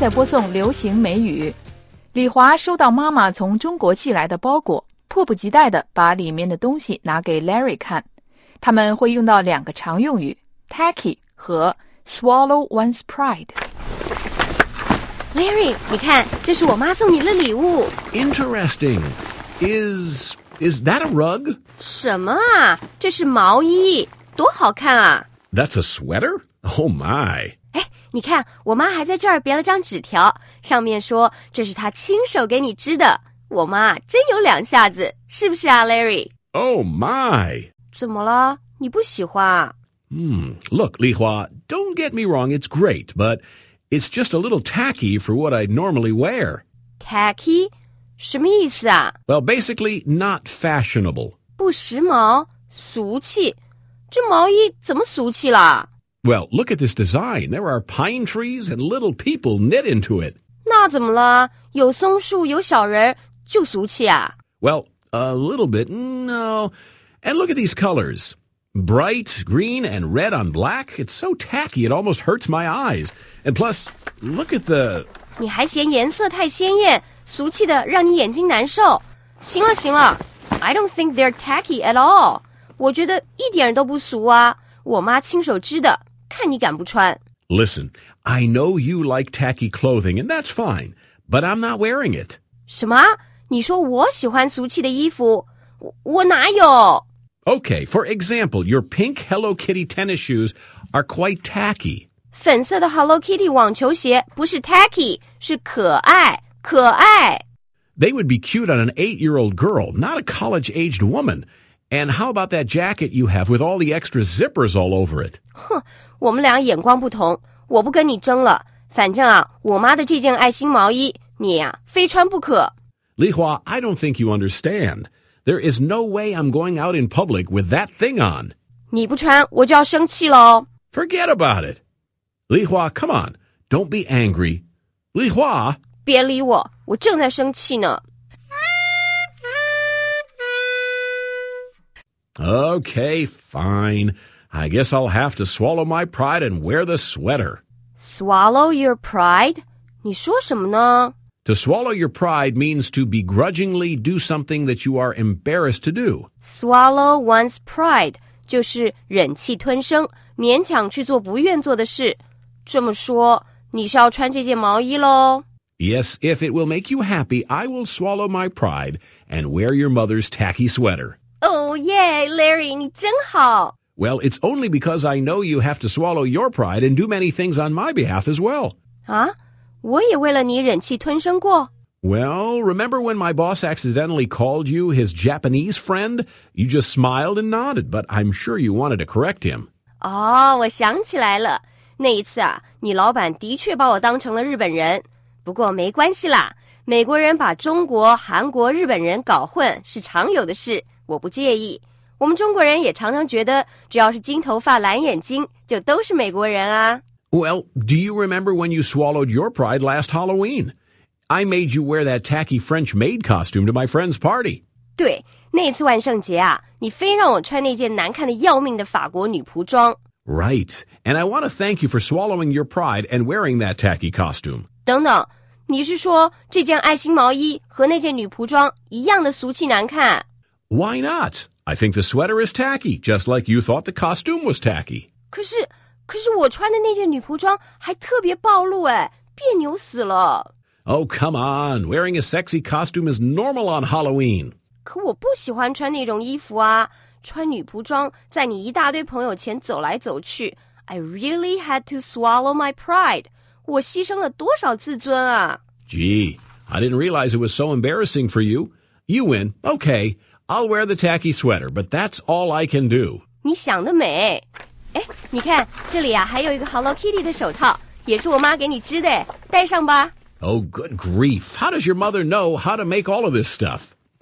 在播送流行美语。李华收到妈妈从中国寄来的包裹，迫不及待地把里面的东西拿给 Larry 看。他们会用到2个常用语 tacky 和 swallow one's pride。Larry, 你看，这是我妈送你的礼物。 Interesting. Is that a rug? 什么啊？这是毛衣，多好看啊！ That's a sweater? Oh my. 哎，你看，我妈还在这儿别了张纸条，上面说这是她亲手给你织的。我妈真有2下子，是不是啊 Larry? Oh my. 怎么了？你不喜欢啊？ Look, Li Hua, don't get me wrong, it's great, but it's just a little tacky for what I normally wear. Tacky? 什么意思啊？ Well, basically, not fashionable. 不时髦，俗气。这毛衣怎么俗气了？ Well, look at this design. There are pine trees and little people knit into it. 那怎么了？有松树，有小人，就俗气啊？ Well, a little bit, no. And look at these colors. Bright green and red on black. It's so tacky it almost hurts my eyes. And plus, look at the... 你还嫌颜色太鲜艳，俗气的让你眼睛难受。行了行了 I don't think they're tacky at all. 我觉得一点都不俗啊，我妈亲手织的，看你敢不穿。 Listen, I know you like tacky clothing, and that's fine, but I'm not wearing it. 什么？你说我喜欢俗气的衣服？我哪有？ Okay, for example, your pink Hello Kitty tennis shoes are quite tacky. 粉色的 Hello Kitty 网球鞋不是 tacky， 是可爱，可爱。 They would be cute on an 8-year-old girl, not a college-aged woman. And how about that jacket you have with all the extra zippers all over it? 哼，我们俩眼光不同，我不跟你争了。反正啊，我妈的这件爱心毛衣，你呀，非穿不可。 Li Hua, I don't think you understand. There is no way I'm going out in public with that thing on. 你不穿，我就要生气咯。 Forget about it. Li Hua, come on. Don't be angry. Li Hua? 别理我，我正在生气呢。 Okay, fine. I guess I'll have to swallow my pride and wear the sweater. Swallow your pride? 你说什么呢？ To swallow your pride means to begrudgingly do something that you are embarrassed to do. Swallow one's pride 就是忍气吞声，勉强去做不愿做的事。这么说，你是要穿这件毛衣咯？ Yes, if it will make you happy, I will swallow my pride and wear your mother's tacky sweater. Oh yeah, Larry, 你真好。 Well, it's only because I know you have to swallow your pride and do many things on my behalf as well. 啊，我也为了你忍气吞声过。 Well, remember when my boss accidentally called you his Japanese friend? You just smiled and nodded, but I'm sure you wanted to correct him. 哦，我想起来了，那一次啊，你老板的确把我当成了日本人。不过没关系啦，美国人把中国、韩国、日本人搞混是常有的事，我不介意。我们中国人也常常觉得，只要是金头发、蓝眼睛，就都是美国人啊。 Well, do you remember when you swallowed your pride last Halloween? I made you wear that tacky French maid costume to my friend's party. 对，那次万圣节啊，你非让我穿那件难看的要命的法国女仆装。 Right. And I want to thank you for swallowing your pride and wearing that tacky costume. 等等，你是说这件爱心毛衣和那件女仆装一样的俗气难看？ Why not? I think the sweater is tacky, just like you thought the costume was tacky. 可是我穿的那件女仆装还特别暴露哎，别扭死了。 Oh, come on. Wearing a sexy costume is normal on Halloween. 可我不喜欢穿那种衣服啊，穿女仆装在你一大堆朋友前走来走去。I really had to swallow my pride. 我牺牲了多少自尊啊 Gee, I didn't realize it was so embarrassing for you. You win. Okay, I'll wear the tacky sweater, but that's all I can do. 你想得美。哎，你看这里啊，还有一个 Hello Kitty 的手套，也是我妈给你织的，戴上吧。 Oh, good grief. How does your mother know how to make all of this stuff?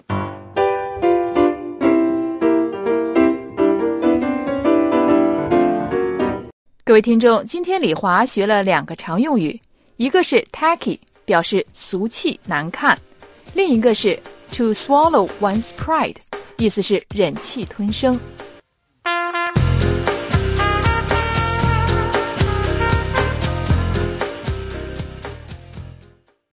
各位听众，今天李华学了2个常用语，一个是 tacky， 表示俗气难看，另一个是 to swallow one's pride， 意思是忍气吞声。